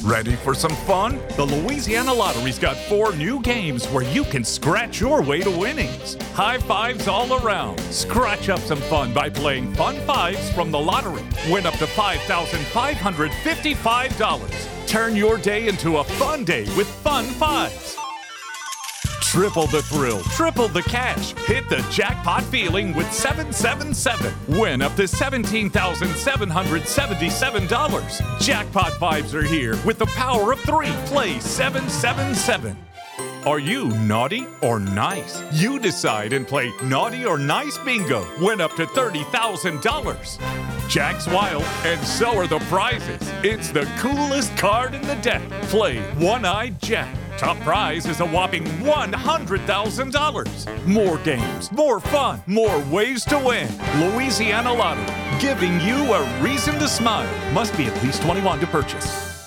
Ready for some fun? The Louisiana Lottery's got 4 new games where you can scratch your way to winnings. High fives all around. Scratch up some fun by playing Fun Fives from the lottery. Win up to $5,555. Turn your day into a fun day with Fun Fives. Triple the thrill, triple the cash. Hit the jackpot feeling with 777. Win up to $17,777. Jackpot vibes are here with the power of 3. Play 777. Are you naughty or nice? You decide and play Naughty or Nice Bingo. Win up to $30,000. Jack's wild, and so are the prizes. It's the coolest card in the deck. Play One-Eyed Jack. Top prize is a whopping $100,000. More games, more fun, more ways to win. Louisiana Lottery, giving you a reason to smile. Must be at least 21 to purchase.